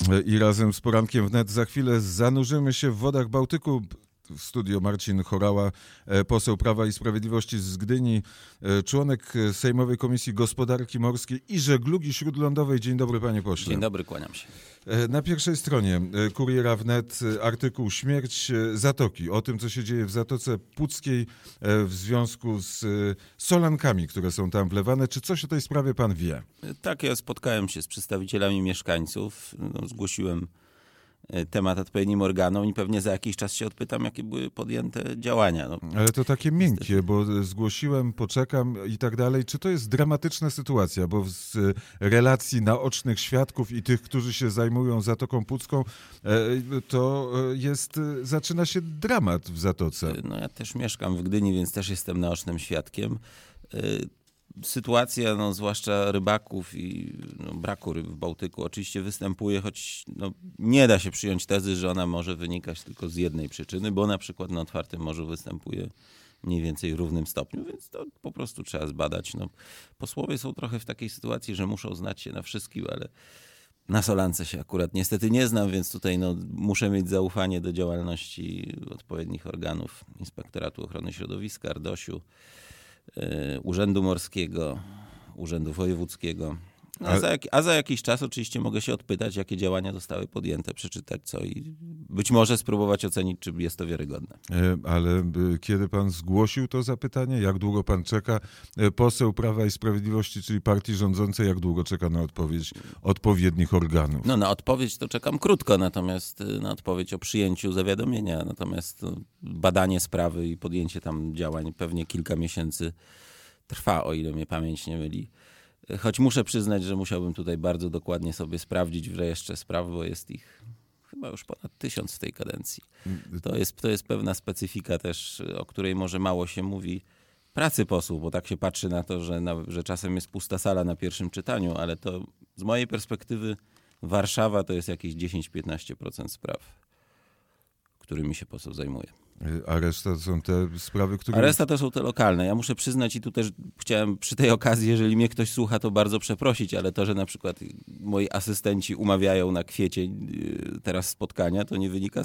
I razem z Porankiem Wnet za chwilę zanurzymy się w wodach Bałtyku. W studio Marcin Horała, poseł Prawa i Sprawiedliwości z Gdyni, członek Sejmowej Komisji Gospodarki Morskiej i Żeglugi Śródlądowej. Dzień dobry, panie pośle. Dzień dobry, kłaniam się. Na pierwszej stronie Kuriera Wnet artykuł Śmierć Zatoki. O tym, co się dzieje w Zatoce Puckiej w związku z solankami, które są tam wlewane. Czy coś o tej sprawie pan wie? Tak, ja spotkałem się z przedstawicielami mieszkańców. Zgłosiłem temat odpowiednim organom i pewnie za jakiś czas się odpytam, jakie były podjęte działania. Ale to takie miękkie, bo zgłosiłem, poczekam i tak dalej. Czy to jest dramatyczna sytuacja? Bo z relacji naocznych świadków i tych, którzy się zajmują Zatoką Pucką, to zaczyna się dramat w Zatoce. Ja też mieszkam w Gdyni, więc też jestem naocznym świadkiem. Sytuacja, zwłaszcza rybaków i braku ryb w Bałtyku oczywiście występuje, choć nie da się przyjąć tezy, że ona może wynikać tylko z jednej przyczyny, bo na przykład na otwartym morzu występuje mniej więcej w równym stopniu, więc to po prostu trzeba zbadać. Posłowie są trochę w takiej sytuacji, że muszą znać się na wszystkim, ale na solance się akurat niestety nie znam, więc tutaj muszę mieć zaufanie do działalności odpowiednich organów Inspektoratu Ochrony Środowiska, RDOŚ-u, Urzędu Morskiego, Urzędu Wojewódzkiego. A za jakiś czas oczywiście mogę się odpytać, jakie działania zostały podjęte, przeczytać co i być może spróbować ocenić, czy jest to wiarygodne. Ale kiedy pan zgłosił to zapytanie, jak długo pan czeka? Poseł Prawa i Sprawiedliwości, czyli partii rządzącej, jak długo czeka na odpowiedź odpowiednich organów? Na odpowiedź to czekam krótko, natomiast na odpowiedź o przyjęciu zawiadomienia. Natomiast badanie sprawy i podjęcie tam działań pewnie kilka miesięcy trwa, o ile mnie pamięć nie myli. Choć muszę przyznać, że musiałbym tutaj bardzo dokładnie sobie sprawdzić w rejestrze spraw, bo jest ich chyba już ponad 1000 w tej kadencji. To jest pewna specyfika też, o której może mało się mówi, pracy posłów, bo tak się patrzy na to, że czasem jest pusta sala na pierwszym czytaniu, ale to z mojej perspektywy Warszawa to jest jakieś 10-15% spraw, którymi się poseł zajmuje. A reszta to są te sprawy, które... A reszta to są te lokalne. Ja muszę przyznać i tu też chciałem przy tej okazji, jeżeli mnie ktoś słucha, to bardzo przeprosić, ale to, że na przykład moi asystenci umawiają na kwiecień teraz spotkania, to nie wynika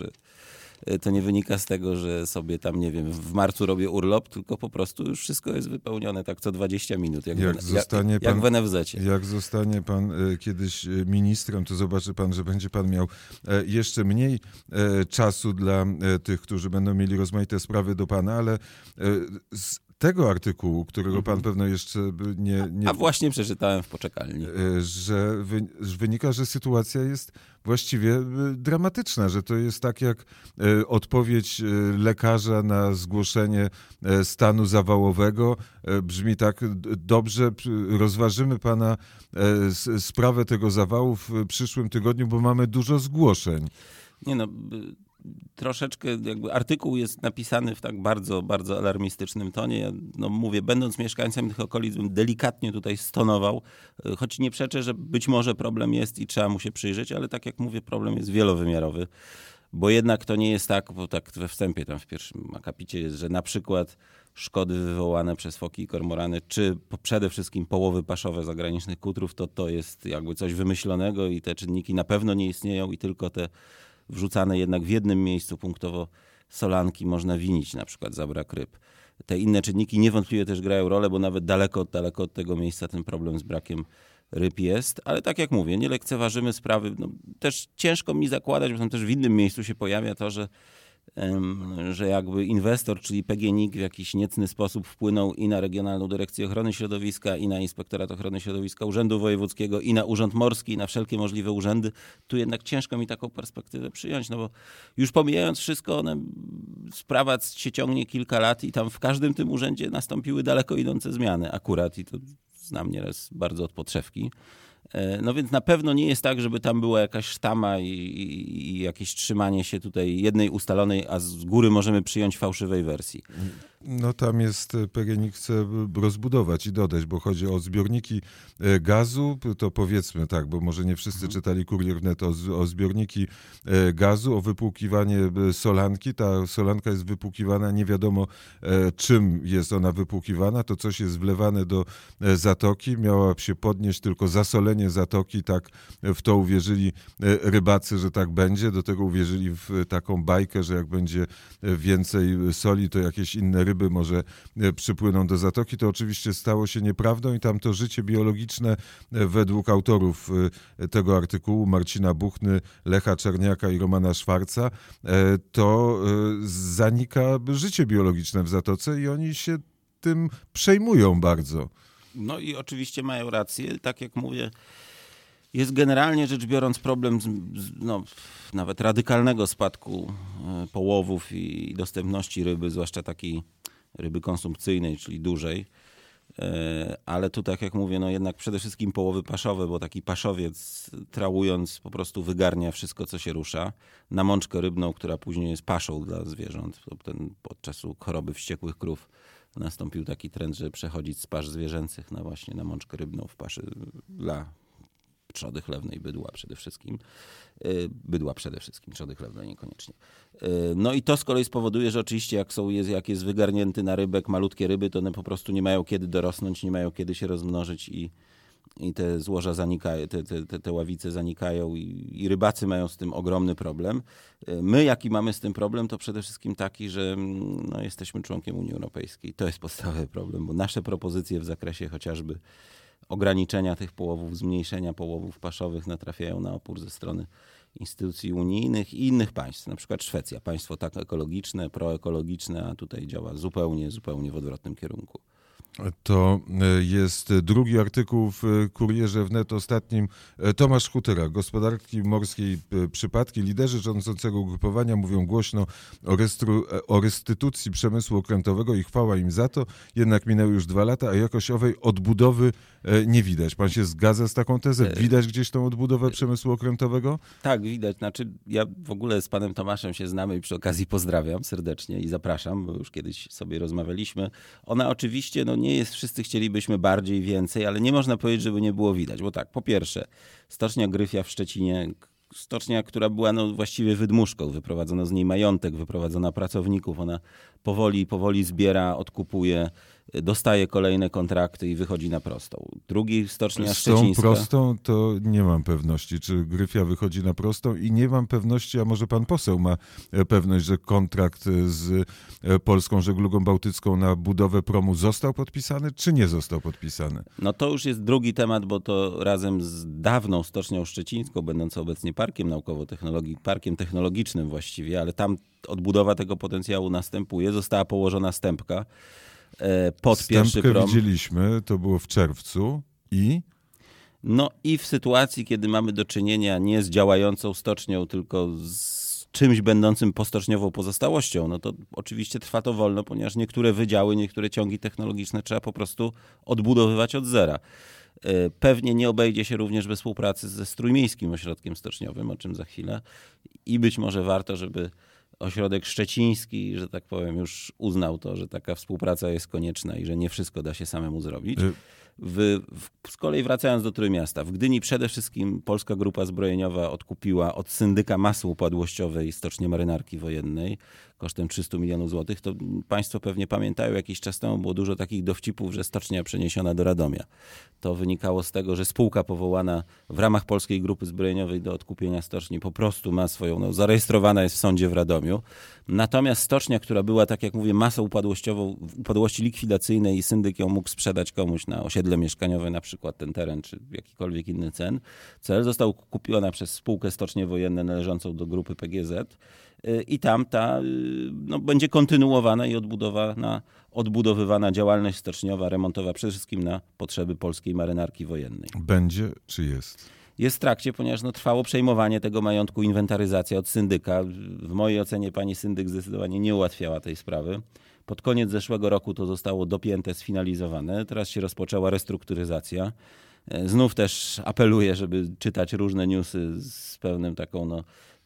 z tego, że sobie tam, nie wiem, w marcu robię urlop, tylko po prostu już wszystko jest wypełnione tak co 20 minut, jak w NFZ-cie. Jak zostanie pan kiedyś ministrem, to zobaczy pan, że będzie pan miał jeszcze mniej czasu dla tych, którzy będą mieli rozmaite sprawy do pana, ale z tego artykułu, którego pan pewno jeszcze nie... A właśnie przeczytałem w poczekalni. Że wynika, że sytuacja jest właściwie dramatyczna, że to jest tak jak odpowiedź lekarza na zgłoszenie stanu zawałowego. Brzmi tak: dobrze, rozważymy pana sprawę tego zawału w przyszłym tygodniu, bo mamy dużo zgłoszeń. Troszeczkę jakby artykuł jest napisany w tak bardzo, bardzo alarmistycznym tonie. Ja mówię, będąc mieszkańcem tych okolic, bym delikatnie tutaj stonował, choć nie przeczę, że być może problem jest i trzeba mu się przyjrzeć, ale tak jak mówię, problem jest wielowymiarowy, bo jednak to nie jest tak, bo tak we wstępie tam w pierwszym akapicie jest, że na przykład szkody wywołane przez foki i kormorany, czy przede wszystkim połowy paszowe zagranicznych kutrów, to jest jakby coś wymyślonego i te czynniki na pewno nie istnieją i tylko te wrzucane jednak w jednym miejscu punktowo solanki można winić na przykład za brak ryb. Te inne czynniki niewątpliwie też grają rolę, bo nawet daleko od tego miejsca ten problem z brakiem ryb jest. Ale tak jak mówię, nie lekceważymy sprawy. Też ciężko mi zakładać, bo tam też w innym miejscu się pojawia to, że jakby inwestor, czyli PGNiG w jakiś niecny sposób wpłynął i na Regionalną Dyrekcję Ochrony Środowiska, i na Inspektorat Ochrony Środowiska Urzędu Wojewódzkiego, i na Urząd Morski, i na wszelkie możliwe urzędy. Tu jednak ciężko mi taką perspektywę przyjąć, bo już pomijając wszystko, sprawa się ciągnie kilka lat i tam w każdym tym urzędzie nastąpiły daleko idące zmiany akurat i to znam nieraz bardzo od podszewki. Więc na pewno nie jest tak, żeby tam była jakaś sztama i jakieś trzymanie się tutaj jednej ustalonej, a z góry możemy przyjąć fałszywej wersji. No tam jest, PGNiG chce rozbudować i dodać, bo chodzi o zbiorniki gazu, to powiedzmy tak, bo może nie wszyscy czytali Kurier Wnet o zbiorniki gazu, o wypłukiwanie solanki. Ta solanka jest wypłukiwana, nie wiadomo czym jest ona wypłukiwana, to coś jest wlewane do zatoki, miała się podnieść tylko zasolenie zatoki, tak w to uwierzyli rybacy, że tak będzie, do tego uwierzyli w taką bajkę, że jak będzie więcej soli, to jakieś inne ryby może przypłyną do zatoki. To oczywiście stało się nieprawdą i tam to życie biologiczne według autorów tego artykułu, Marcina Buchny, Lecha Czerniaka i Romana Szwarca, to zanika życie biologiczne w zatoce i oni się tym przejmują bardzo. No i oczywiście mają rację, tak jak mówię, jest generalnie rzecz biorąc problem nawet radykalnego spadku połowów i dostępności ryby, zwłaszcza takiej ryby konsumpcyjnej, czyli dużej. Ale tu, tak jak mówię, jednak przede wszystkim połowy paszowe, bo taki paszowiec trałując po prostu wygarnia wszystko, co się rusza. Na mączkę rybną, która później jest paszą dla zwierząt. Od czasu choroby wściekłych krów nastąpił taki trend, że przechodzić z pasz zwierzęcych właśnie na mączkę rybną w paszy dla trzody chlewnej, bydła przede wszystkim, trzody chlewnej niekoniecznie. No i to z kolei spowoduje, że oczywiście jak jest wygarnięty narybek, malutkie ryby, to one po prostu nie mają kiedy dorosnąć, nie mają kiedy się rozmnożyć i te złoża zanikają, te ławice zanikają i rybacy mają z tym ogromny problem. My, jaki mamy z tym problem, to przede wszystkim taki, że jesteśmy członkiem Unii Europejskiej. To jest podstawowy problem, bo nasze propozycje w zakresie chociażby ograniczenia tych połowów, zmniejszenia połowów paszowych natrafiają na opór ze strony instytucji unijnych i innych państw. Na przykład Szwecja, państwo tak ekologiczne, proekologiczne, a tutaj działa zupełnie w odwrotnym kierunku. To jest drugi artykuł w Kurierze Wnet ostatnim. Tomasz Hutyra, Gospodarki Morskiej Przypadki. Liderzy rządzącego ugrupowania mówią głośno o restytucji przemysłu okrętowego i chwała im za to. Jednak minęły już 2 lata, a jakoś owej odbudowy nie widać. Pan się zgadza z taką tezą? Widać gdzieś tą odbudowę przemysłu okrętowego? Tak, widać. Ja w ogóle z panem Tomaszem się znamy i przy okazji pozdrawiam serdecznie i zapraszam, bo już kiedyś sobie rozmawialiśmy. Ona oczywiście nie jest, wszyscy chcielibyśmy bardziej, więcej, ale nie można powiedzieć, żeby nie było widać. Bo tak, po pierwsze, stocznia Gryfia w Szczecinie, stocznia, która była właściwie wydmuszką, wyprowadzono z niej majątek, wyprowadzono pracowników, ona powoli zbiera, odkupuje, dostaje kolejne kontrakty i wychodzi na prostą. Drugi, stocznia szczecińska. Z tą prostą to nie mam pewności, czy Gryfia wychodzi na prostą i nie mam pewności, a może pan poseł ma pewność, że kontrakt z Polską Żeglugą Bałtycką na budowę promu został podpisany, czy nie został podpisany? No to już jest drugi temat, bo to razem z dawną stocznią szczecińską, będącą obecnie parkiem technologicznym właściwie, ale tam odbudowa tego potencjału następuje. Została położona stępka pod pierwszy prom. Widzieliśmy, to było w czerwcu i w sytuacji, kiedy mamy do czynienia nie z działającą stocznią, tylko z czymś będącym postoczniową pozostałością, to oczywiście trwa to wolno, ponieważ niektóre wydziały, niektóre ciągi technologiczne trzeba po prostu odbudowywać od zera. Pewnie nie obejdzie się również bez współpracy ze Trójmiejskim Ośrodkiem Stoczniowym, o czym za chwilę. I być może warto, żeby ośrodek szczeciński, że tak powiem, już uznał to, że taka współpraca jest konieczna i że nie wszystko da się samemu zrobić. Z kolei wracając do Trójmiasta, w Gdyni przede wszystkim Polska Grupa Zbrojeniowa odkupiła od syndyka masy upadłościowej stocznię Marynarki Wojennej kosztem 300 milionów złotych. To państwo pewnie pamiętają, jakiś czas temu było dużo takich dowcipów, że stocznia przeniesiona do Radomia. To wynikało z tego, że spółka powołana w ramach Polskiej Grupy Zbrojeniowej do odkupienia stoczni po prostu ma swoją, zarejestrowana jest w sądzie w Radomiu. Natomiast stocznia, która była, tak jak mówię, masą upadłościową, upadłości likwidacyjnej i syndyk ją mógł sprzedać komuś na osiedle mieszkaniowe, na przykład ten teren, czy jakikolwiek inny cel, został kupiona przez spółkę Stocznie Wojenne należącą do grupy PGZ i tam będzie kontynuowana i odbudowywana działalność stoczniowa, remontowa, przede wszystkim na potrzeby polskiej marynarki wojennej. Będzie czy jest? Jest w trakcie, ponieważ trwało przejmowanie tego majątku, inwentaryzacja od syndyka. W mojej ocenie pani syndyk zdecydowanie nie ułatwiała tej sprawy. Pod koniec zeszłego roku to zostało dopięte, sfinalizowane. Teraz się rozpoczęła restrukturyzacja. Znów też apeluję, żeby czytać różne newsy z pełnym taką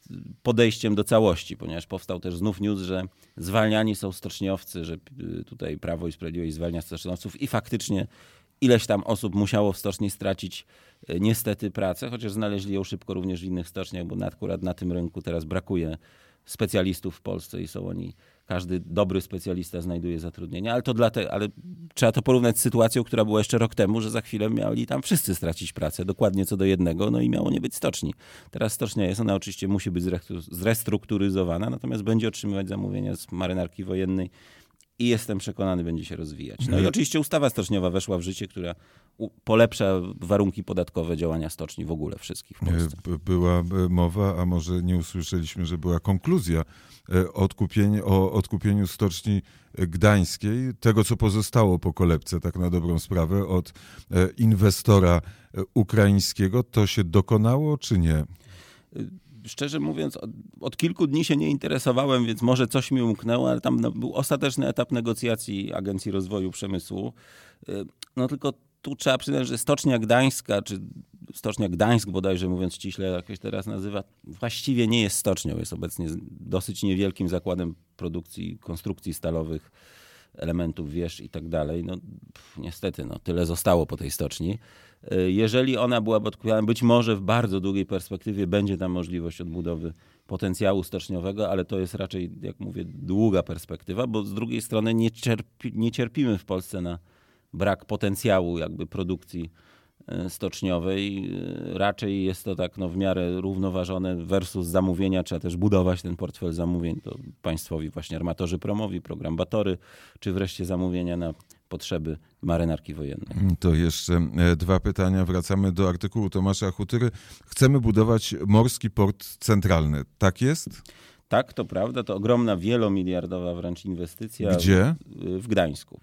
podejściem do całości, ponieważ powstał też znów news, że zwalniani są stoczniowcy, że tutaj Prawo i Sprawiedliwość zwalnia stoczniowców i faktycznie ileś tam osób musiało w stoczni stracić niestety pracę, chociaż znaleźli ją szybko również w innych stoczniach, bo akurat na tym rynku teraz brakuje specjalistów w Polsce i są oni, każdy dobry specjalista znajduje zatrudnienie, ale trzeba to porównać z sytuacją, która była jeszcze rok temu, że za chwilę mieli tam wszyscy stracić pracę, dokładnie co do jednego, no i miało nie być stoczni. Teraz stocznia jest, ona oczywiście musi być zrestrukturyzowana, natomiast będzie otrzymywać zamówienia z marynarki wojennej i jestem przekonany, będzie się rozwijać. No i oczywiście ustawa stoczniowa weszła w życie, która polepsza warunki podatkowe działania stoczni w ogóle wszystkich w Polsce. Była mowa, a może nie usłyszeliśmy, że była konkluzja o odkupieniu Stoczni Gdańskiej, tego co pozostało po kolebce, tak na dobrą sprawę, od inwestora ukraińskiego. To się dokonało, czy nie? Szczerze mówiąc, od kilku dni się nie interesowałem, więc może coś mi umknęło, ale tam był ostateczny etap negocjacji Agencji Rozwoju Przemysłu. No tylko tu trzeba przyznać, że Stocznia Gdańska, czy Stocznia Gdańsk bodajże, mówiąc ściśle, jak się teraz nazywa, właściwie nie jest stocznią. Jest obecnie dosyć niewielkim zakładem produkcji konstrukcji stalowych, elementów wież i tak dalej. No niestety, tyle zostało po tej stoczni. Jeżeli ona byłaby odkupiona, być może w bardzo długiej perspektywie będzie tam możliwość odbudowy potencjału stoczniowego, ale to jest raczej, jak mówię, długa perspektywa, bo z drugiej strony nie cierpimy w Polsce na brak potencjału jakby produkcji stoczniowej. Raczej jest to tak w miarę równoważone versus zamówienia. Trzeba też budować ten portfel zamówień. To państwowi właśnie armatorzy promowi, program Batory, czy wreszcie zamówienia na potrzeby marynarki wojennej. To jeszcze dwa pytania. Wracamy do artykułu Tomasza Hutyry. Chcemy budować morski port centralny. Tak jest? Tak, to prawda. To ogromna, wielomiliardowa wręcz inwestycja. Gdzie? W Gdańsku.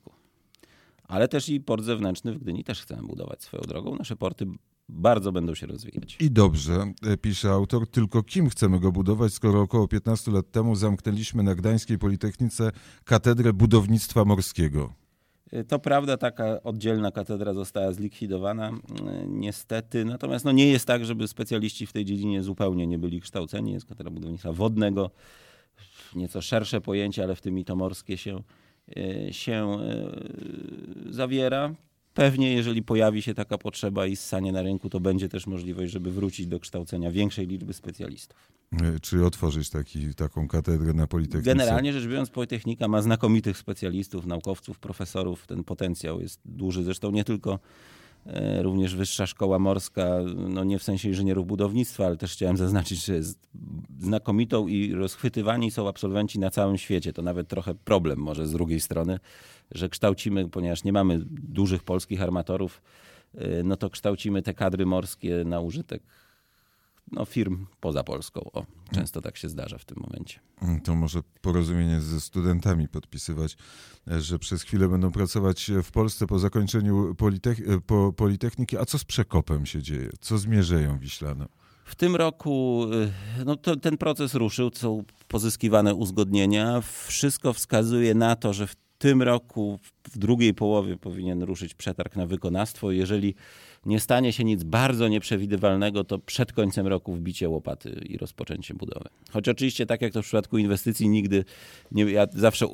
Ale też i port zewnętrzny w Gdyni też chcemy budować swoją drogą. Nasze porty bardzo będą się rozwijać. I dobrze, pisze autor, tylko kim chcemy go budować, skoro około 15 lat temu zamknęliśmy na Gdańskiej Politechnice katedrę budownictwa morskiego? To prawda, taka oddzielna katedra została zlikwidowana niestety. Natomiast nie jest tak, żeby specjaliści w tej dziedzinie zupełnie nie byli kształceni. Jest katedra budownictwa wodnego, nieco szersze pojęcie, ale w tym i to morskie się zawiera. Pewnie, jeżeli pojawi się taka potrzeba i ssanie na rynku, to będzie też możliwość, żeby wrócić do kształcenia większej liczby specjalistów. Czy otworzyć taką katedrę na Politechnice? Generalnie rzecz biorąc, Politechnika ma znakomitych specjalistów, naukowców, profesorów. Ten potencjał jest duży. Zresztą nie tylko również Wyższa Szkoła Morska, nie w sensie inżynierów budownictwa, ale też chciałem zaznaczyć, że jest znakomitą i rozchwytywani są absolwenci na całym świecie. To nawet trochę problem może z drugiej strony, że kształcimy, ponieważ nie mamy dużych polskich armatorów, to kształcimy te kadry morskie na użytek firm poza Polską. Często tak się zdarza w tym momencie. To może porozumienie ze studentami podpisywać, że przez chwilę będą pracować w Polsce po zakończeniu Politechniki. A co z Przekopem się dzieje? Co z Mierzeją Wiślaną? W tym roku ten proces ruszył, są pozyskiwane uzgodnienia. Wszystko wskazuje na to, że w tym roku w drugiej połowie powinien ruszyć przetarg na wykonawstwo. Jeżeli nie stanie się nic bardzo nieprzewidywalnego, to przed końcem roku wbicie łopaty i rozpoczęcie budowy. Choć oczywiście, tak jak to w przypadku inwestycji, nigdy nie, ja zawsze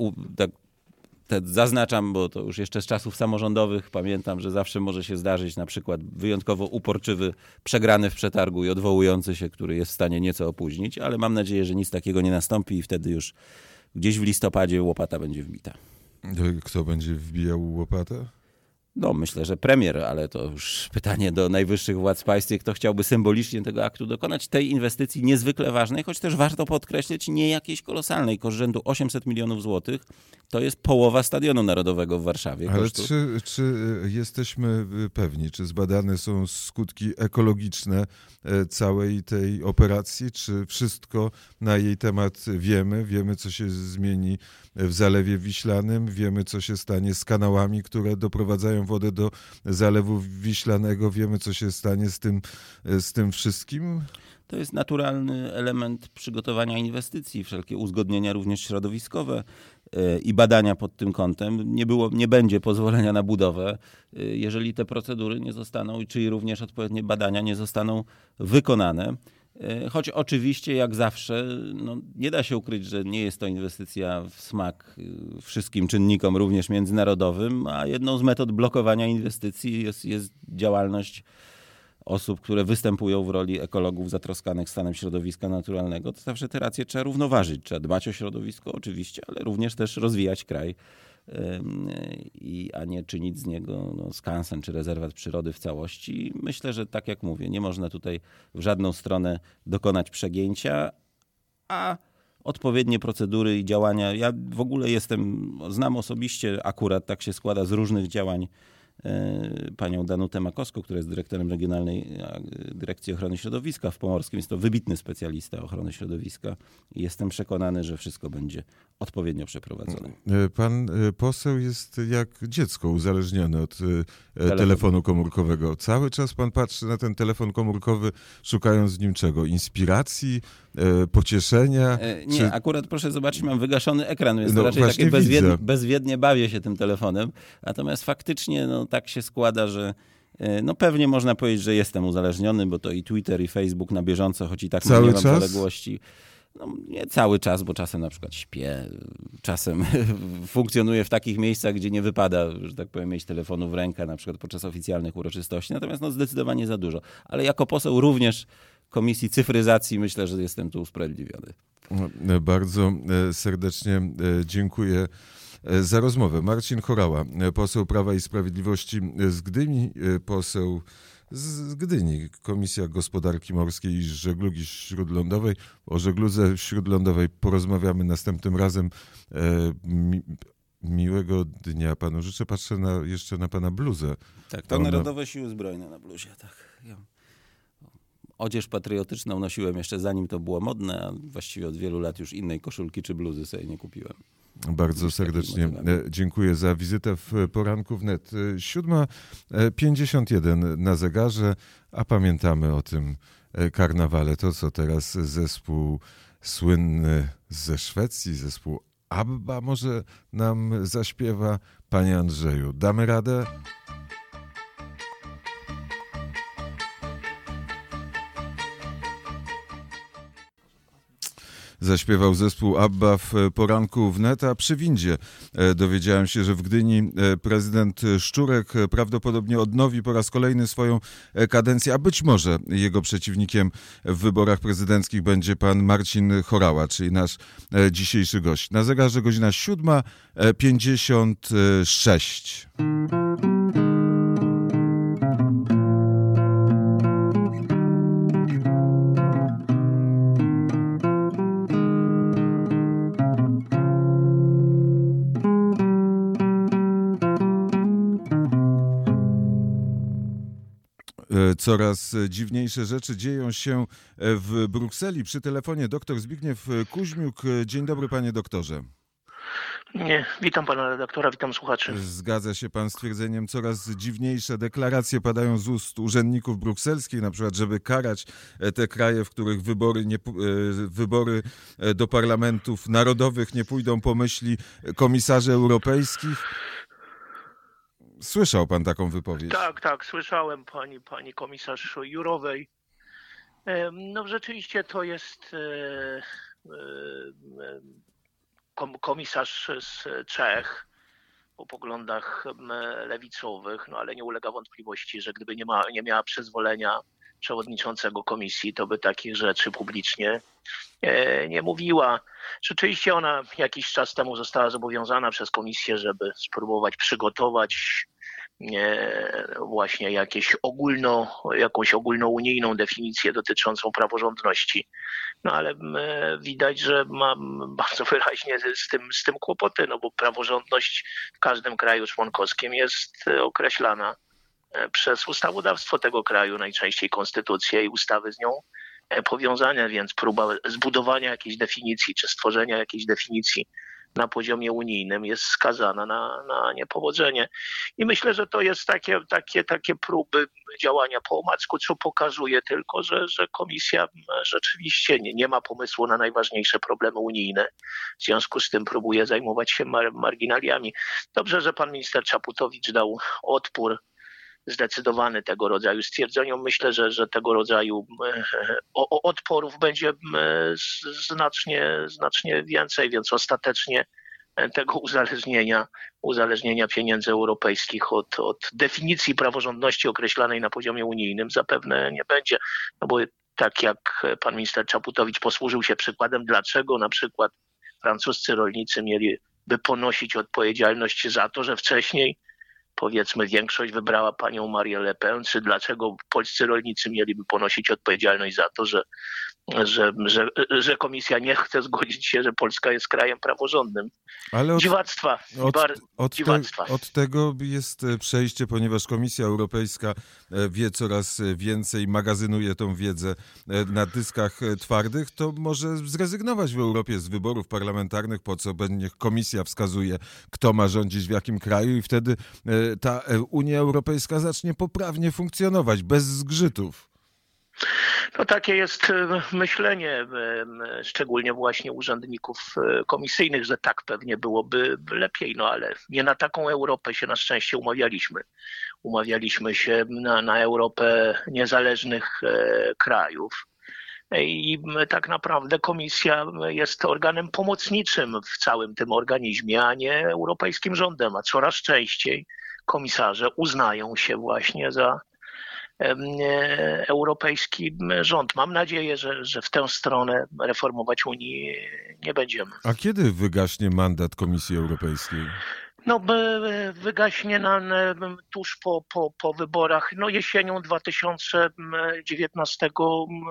zaznaczam, bo to już jeszcze z czasów samorządowych pamiętam, że zawsze może się zdarzyć na przykład wyjątkowo uporczywy, przegrany w przetargu i odwołujący się, który jest w stanie nieco opóźnić, ale mam nadzieję, że nic takiego nie nastąpi i wtedy już gdzieś w listopadzie łopata będzie wbita. Kto będzie wbijał łopatę? Myślę, że premier, ale to już pytanie do najwyższych władz w państwie, kto chciałby symbolicznie tego aktu dokonać, tej inwestycji niezwykle ważnej, choć też warto podkreślić, nie jakiejś kolosalnej, koszt rzędu 800 milionów złotych. To jest połowa Stadionu Narodowego w Warszawie. Ale czy jesteśmy pewni, czy zbadane są skutki ekologiczne całej tej operacji, czy wszystko na jej temat wiemy? Wiemy, co się zmieni w Zalewie Wiślanym, wiemy, co się stanie z kanałami, które doprowadzają wodę do Zalewu Wiślanego, wiemy, co się stanie z tym wszystkim? To jest naturalny element przygotowania inwestycji, wszelkie uzgodnienia również środowiskowe i badania pod tym kątem. Nie będzie pozwolenia na budowę, jeżeli te procedury nie zostaną, czyli również odpowiednie badania nie zostaną wykonane. Choć oczywiście, jak zawsze, no, nie da się ukryć, że nie jest to inwestycja w smak wszystkim czynnikom, również międzynarodowym, a jedną z metod blokowania inwestycji jest działalność osób, które występują w roli ekologów zatroskanych stanem środowiska naturalnego. To zawsze te racje trzeba równoważyć. Trzeba dbać o środowisko oczywiście, ale również też rozwijać kraj, a nie czynić z niego skansen czy rezerwat przyrody w całości. Myślę, że tak jak mówię, nie można tutaj w żadną stronę dokonać przegięcia, a odpowiednie procedury i działania. Ja w ogóle znam osobiście, akurat tak się składa z różnych działań, panią Danutę Makowską, która jest dyrektorem Regionalnej Dyrekcji Ochrony Środowiska w Pomorskim. Jest to wybitny specjalista ochrony środowiska i jestem przekonany, że wszystko będzie odpowiednio przeprowadzone. Pan poseł jest jak dziecko uzależnione od telefonu komórkowego. Cały czas pan patrzy na ten telefon komórkowy, szukając w nim czego? Inspiracji, pocieszenia? Nie, akurat proszę zobaczyć, mam wygaszony ekran, więc raczej takie bezwiednie bawię się tym telefonem. Natomiast faktycznie tak się składa, że pewnie można powiedzieć, że jestem uzależniony, bo to i Twitter, i Facebook na bieżąco, choć i tak nie mam zaległości. Nie cały czas, bo czasem na przykład śpię, czasem funkcjonuję w takich miejscach, gdzie nie wypada, że tak powiem, mieć telefonu w rękę, na przykład podczas oficjalnych uroczystości. Natomiast zdecydowanie za dużo. Ale jako poseł również Komisji Cyfryzacji myślę, że jestem tu usprawiedliwiony. Bardzo serdecznie dziękuję za rozmowę. Marcin Horała, poseł Prawa i Sprawiedliwości z Gdyni, poseł z Gdyni, Komisja Gospodarki Morskiej i Żeglugi Śródlądowej. O żegludze śródlądowej porozmawiamy następnym razem. Miłego dnia panu życzę. Patrzę jeszcze na pana bluzę. Tak, to Narodowe Siły Zbrojne na bluzie, tak. Odzież patriotyczną nosiłem jeszcze zanim to było modne, a właściwie od wielu lat już innej koszulki czy bluzy sobie nie kupiłem. Bardzo serdecznie dziękuję za wizytę w Poranku Wnet. 7:51 na zegarze, a pamiętamy o tym karnawale. To, co teraz zespół słynny ze Szwecji, zespół ABBA może nam zaśpiewa. Panie Andrzeju, damy radę? Zaśpiewał zespół ABBA w Poranku Wnet, a przy windzie dowiedziałem się, że w Gdyni prezydent Szczurek prawdopodobnie odnowi po raz kolejny swoją kadencję, a być może jego przeciwnikiem w wyborach prezydenckich będzie pan Marcin Horała, czyli nasz dzisiejszy gość. Na zegarze godzina 7:56. Coraz dziwniejsze rzeczy dzieją się w Brukseli. Przy telefonie dr Zbigniew Kuźmiuk. Dzień dobry, panie doktorze. Nie, witam pana redaktora, witam słuchaczy. Zgadza się pan z twierdzeniem, coraz dziwniejsze deklaracje padają z ust urzędników brukselskich, na przykład, żeby karać te kraje, w których wybory do parlamentów narodowych nie pójdą po myśli komisarzy europejskich. Słyszał pan taką wypowiedź? Tak, słyszałem pani komisarz Jourovej. Rzeczywiście to jest komisarz z Czech o poglądach lewicowych, ale nie ulega wątpliwości, że gdyby nie miała przyzwolenia przewodniczącego komisji, to by takich rzeczy publicznie nie mówiła. Rzeczywiście ona jakiś czas temu została zobowiązana przez komisję, żeby spróbować przygotować właśnie jakąś ogólnounijną definicję dotyczącą praworządności. Ale widać, że ma bardzo wyraźnie z tym kłopoty, bo praworządność w każdym kraju członkowskim jest określana przez ustawodawstwo tego kraju, najczęściej konstytucję i ustawy z nią powiązane, więc próba zbudowania jakiejś definicji czy stworzenia jakiejś definicji na poziomie unijnym jest skazana na niepowodzenie. I myślę, że to jest takie próby działania po omacku, co pokazuje tylko, że komisja rzeczywiście nie ma pomysłu na najważniejsze problemy unijne. W związku z tym próbuje zajmować się marginaliami. Dobrze, że pan minister Czaputowicz dał odpór zdecydowany tego rodzaju stwierdzeniom. Myślę, że tego rodzaju odporów będzie znacznie więcej, więc ostatecznie tego uzależnienia pieniędzy europejskich od definicji praworządności określanej na poziomie unijnym zapewne nie będzie. No bo tak jak pan minister Czaputowicz posłużył się przykładem, dlaczego na przykład francuscy rolnicy mieliby ponosić odpowiedzialność za to, że wcześniej, powiedzmy, większość wybrała panią Marię Le Pen, czy dlaczego polscy rolnicy mieliby ponosić odpowiedzialność za to, że Komisja nie chce zgodzić się, że Polska jest krajem praworządnym. Ale Dziwactwa. Dziwactwa. Od tego jest przejście, ponieważ Komisja Europejska wie coraz więcej, magazynuje tą wiedzę na dyskach twardych, to może zrezygnować w Europie z wyborów parlamentarnych, po co niech Komisja wskazuje, kto ma rządzić w jakim kraju i wtedy ta Unia Europejska zacznie poprawnie funkcjonować, bez zgrzytów. No takie jest myślenie, szczególnie właśnie urzędników komisyjnych, że tak pewnie byłoby lepiej, no ale nie na taką Europę się na szczęście umawialiśmy. Umawialiśmy się na Europę niezależnych krajów. I tak naprawdę Komisja jest organem pomocniczym w całym tym organizmie, a nie europejskim rządem, a coraz częściej komisarze uznają się właśnie za europejski rząd. Mam nadzieję, że w tę stronę reformować Unii nie będziemy. A kiedy wygaśnie mandat Komisji Europejskiej? No, wygaśnie tuż po wyborach, no jesienią 2019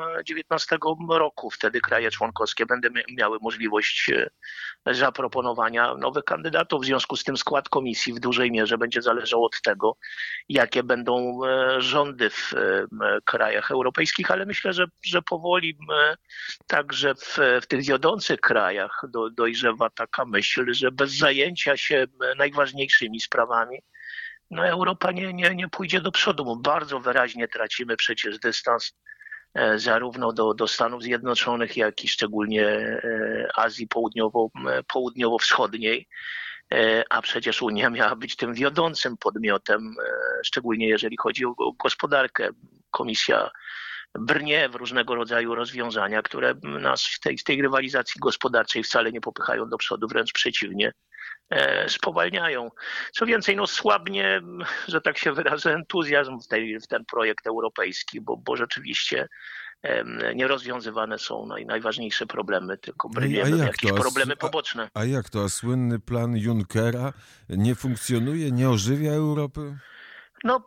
roku. Wtedy kraje członkowskie będą miały możliwość zaproponowania nowych kandydatów. W związku z tym skład komisji w dużej mierze będzie zależał od tego, jakie będą rządy w krajach europejskich, ale myślę, że powoli także w tych wiodących krajach dojrzewa taka myśl, że bez zajęcia się najważniejszymi sprawami no Europa nie pójdzie do przodu, bo bardzo wyraźnie tracimy przecież dystans zarówno do Stanów Zjednoczonych, jak i szczególnie Azji Południowo-Wschodniej, a przecież Unia miała być tym wiodącym podmiotem, szczególnie jeżeli chodzi o gospodarkę. Komisja brnie w różnego rodzaju rozwiązania, które nas w tej rywalizacji gospodarczej wcale nie popychają do przodu, wręcz przeciwnie, spowalniają. Co więcej, no słabnie, że tak się wyrażę, entuzjazm w ten projekt europejski, bo rzeczywiście nierozwiązywane są najważniejsze problemy, tylko brniemy w jakieś problemy poboczne. A jak to? A słynny plan Junckera nie funkcjonuje, nie ożywia Europy? No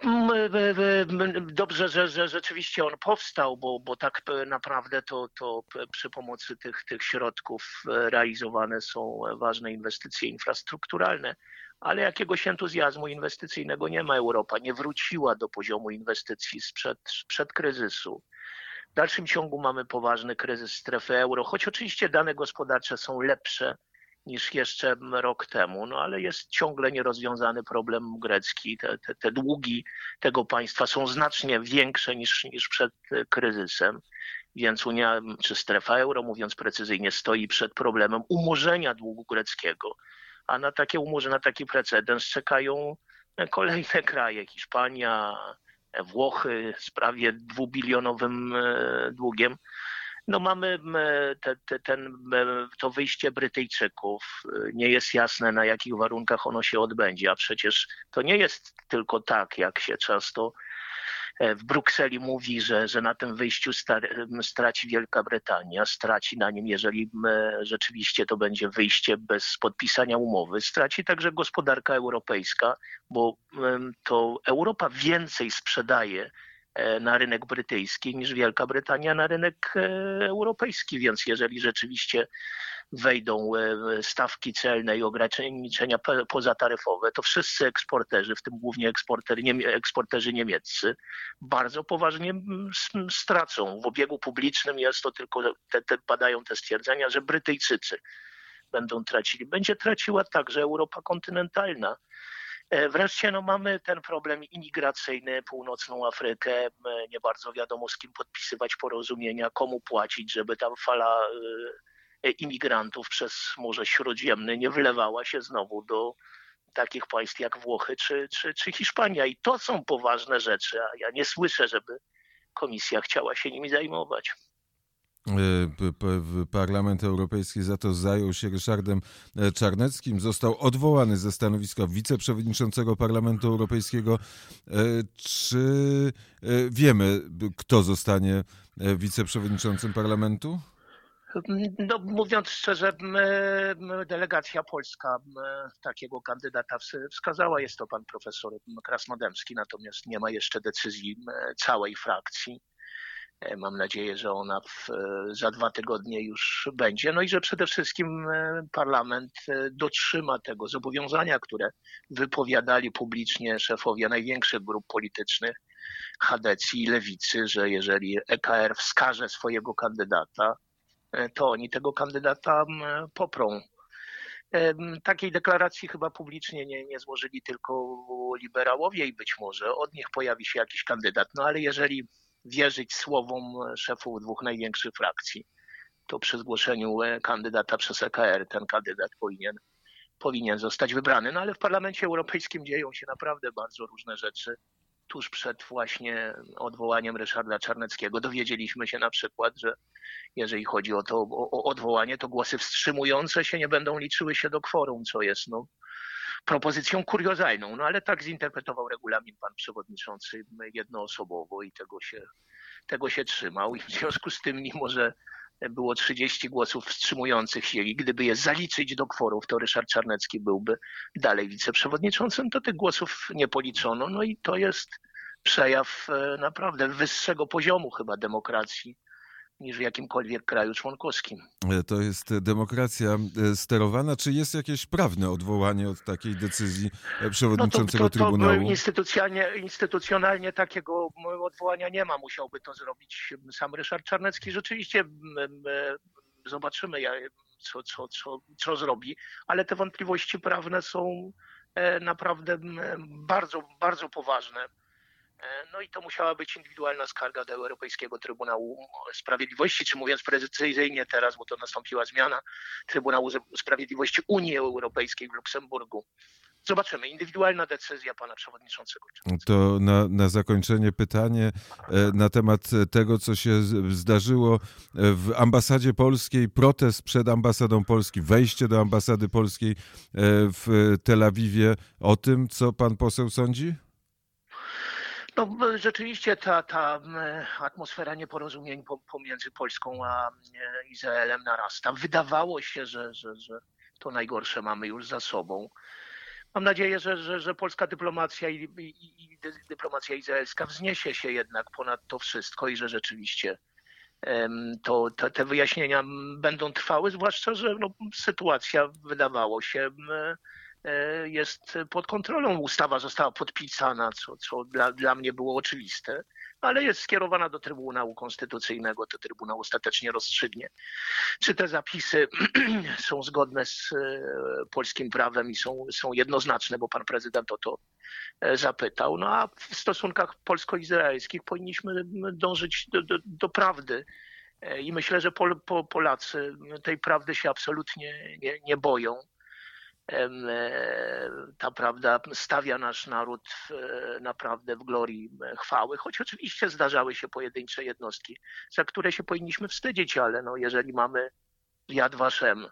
dobrze, że rzeczywiście on powstał, bo tak naprawdę to przy pomocy tych środków realizowane są ważne inwestycje infrastrukturalne, ale jakiegoś entuzjazmu inwestycyjnego nie ma. Europa nie wróciła do poziomu inwestycji sprzed kryzysu. W dalszym ciągu mamy poważny kryzys strefy euro, choć oczywiście dane gospodarcze są lepsze niż jeszcze rok temu, no ale jest ciągle nierozwiązany problem grecki. Te długi tego państwa są znacznie większe niż przed kryzysem, więc Unia czy strefa euro, mówiąc precyzyjnie, stoi przed problemem umorzenia długu greckiego, a na taki precedens czekają kolejne kraje, Hiszpania, Włochy z prawie 2-bilionowym długiem. No mamy to wyjście Brytyjczyków. Nie jest jasne, na jakich warunkach ono się odbędzie, a przecież to nie jest tylko tak, jak się często w Brukseli mówi, że na tym wyjściu straci Wielka Brytania, straci na nim, jeżeli rzeczywiście to będzie wyjście bez podpisania umowy, straci także gospodarka europejska, bo to Europa więcej sprzedaje na rynek brytyjski niż Wielka Brytania na rynek europejski, więc jeżeli rzeczywiście wejdą stawki celne i ograniczenia pozataryfowe, to wszyscy eksporterzy, w tym głównie eksporterzy niemieccy, bardzo poważnie stracą. W obiegu publicznym jest to tylko, padają te stwierdzenia, że Brytyjczycy będą tracili. Będzie traciła także Europa kontynentalna. Wreszcie mamy ten problem imigracyjny, północną Afrykę. Nie bardzo wiadomo, z kim podpisywać porozumienia, komu płacić, żeby ta fala imigrantów przez Morze Śródziemne nie wlewała się znowu takich państw jak Włochy czy Hiszpania. I to są poważne rzeczy, a ja nie słyszę, żeby Komisja chciała się nimi zajmować. Parlament Europejski za to zajął się Ryszardem Czarneckim. Został odwołany ze stanowiska wiceprzewodniczącego Parlamentu Europejskiego. Czy wiemy, kto zostanie wiceprzewodniczącym Parlamentu? No, mówiąc szczerze, delegacja polska takiego kandydata wskazała. Jest to pan profesor Krasnodębski, natomiast nie ma jeszcze decyzji całej frakcji. Mam nadzieję, że ona za 2 tygodnie już będzie. No i że przede wszystkim parlament dotrzyma tego zobowiązania, które wypowiadali publicznie szefowie największych grup politycznych, Chadecji i Lewicy, że jeżeli EKR wskaże swojego kandydata, to oni tego kandydata poprą. Takiej deklaracji chyba publicznie nie złożyli tylko liberałowie i być może od nich pojawi się jakiś kandydat. No ale jeżeli wierzyć słowom szefów 2 największych frakcji, to przy zgłoszeniu kandydata przez EKR ten kandydat powinien zostać wybrany. No ale w Parlamencie Europejskim dzieją się naprawdę bardzo różne rzeczy. Tuż przed właśnie odwołaniem Ryszarda Czarneckiego dowiedzieliśmy się na przykład, że jeżeli chodzi o odwołanie, to głosy wstrzymujące się nie będą liczyły się do kworum, co jest propozycją kuriozalną. No ale tak zinterpretował regulamin pan przewodniczący jednoosobowo i tego się trzymał. I w związku z tym, mimo że było 30 głosów wstrzymujących się i gdyby je zaliczyć do kworów, to Ryszard Czarnecki byłby dalej wiceprzewodniczącym, to tych głosów nie policzono. No i to jest przejaw naprawdę wyższego poziomu chyba demokracji niż w jakimkolwiek kraju członkowskim. To jest demokracja sterowana. Czy jest jakieś prawne odwołanie od takiej decyzji przewodniczącego Trybunału? Instytucjonalnie takiego odwołania nie ma. Musiałby to zrobić sam Ryszard Czarnecki. Rzeczywiście zobaczymy, co zrobi, ale te wątpliwości prawne są naprawdę bardzo, bardzo poważne. No i to musiała być indywidualna skarga do Europejskiego Trybunału Sprawiedliwości, czy mówiąc precyzyjnie teraz, bo to nastąpiła zmiana, Trybunału Sprawiedliwości Unii Europejskiej w Luksemburgu. Zobaczymy. Indywidualna decyzja pana przewodniczącego. To na zakończenie pytanie na temat tego, co się zdarzyło w ambasadzie polskiej, protest przed ambasadą Polski, wejście do ambasady polskiej w Tel Awiwie. O tym, co pan poseł sądzi? No, rzeczywiście ta atmosfera nieporozumień pomiędzy Polską a Izraelem narasta. Wydawało się, że to najgorsze mamy już za sobą. Mam nadzieję, że polska dyplomacja i dyplomacja izraelska wzniesie się jednak ponad to wszystko i że rzeczywiście te wyjaśnienia będą trwały, zwłaszcza, że sytuacja wydawało się jest pod kontrolą. Ustawa została podpisana, co dla mnie było oczywiste, ale jest skierowana do Trybunału Konstytucyjnego. To Trybunał ostatecznie rozstrzygnie, czy te zapisy są zgodne z polskim prawem i są jednoznaczne, bo pan prezydent o to zapytał. No a w stosunkach polsko-izraelskich powinniśmy dążyć do prawdy. I myślę, że Polacy tej prawdy się absolutnie nie boją. Ta prawda stawia nasz naród naprawdę w glorii chwały, choć oczywiście zdarzały się pojedyncze jednostki, za które się powinniśmy wstydzić, ale jeżeli mamy Yad Vashem,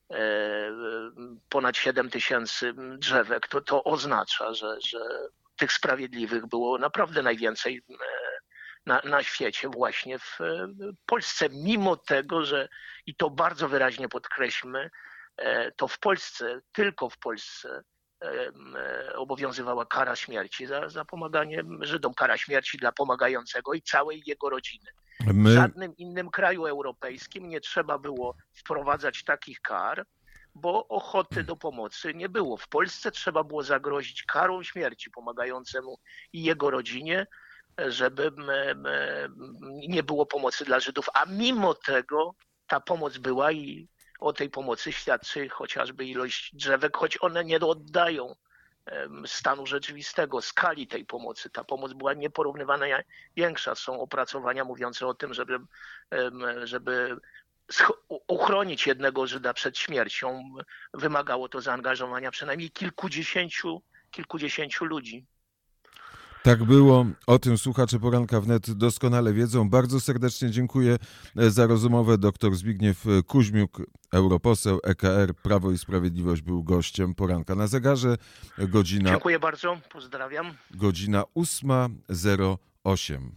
ponad 7 000 drzewek, to oznacza, że tych sprawiedliwych było naprawdę najwięcej na świecie, właśnie w Polsce, mimo tego, że, i to bardzo wyraźnie podkreślmy, to w Polsce, tylko w Polsce obowiązywała kara śmierci za pomaganie Żydom, kara śmierci dla pomagającego i całej jego rodziny. W żadnym innym kraju europejskim nie trzeba było wprowadzać takich kar, bo ochoty do pomocy nie było. W Polsce trzeba było zagrozić karą śmierci pomagającemu i jego rodzinie, żeby nie było pomocy dla Żydów, a mimo tego ta pomoc była i o tej pomocy świadczy chociażby ilość drzewek, choć one nie oddają stanu rzeczywistego, skali tej pomocy. Ta pomoc była nieporównywana większa. Są opracowania mówiące o tym, żeby uchronić jednego Żyda przed śmiercią, wymagało to zaangażowania przynajmniej kilkudziesięciu ludzi. Tak było. O tym słuchacze Poranka Wnet doskonale wiedzą. Bardzo serdecznie dziękuję za rozmowę. Dr Zbigniew Kuźmiuk, europoseł EKR, Prawo i Sprawiedliwość, był gościem Poranka na zegarze. Dziękuję bardzo. Pozdrawiam. Godzina 8:08.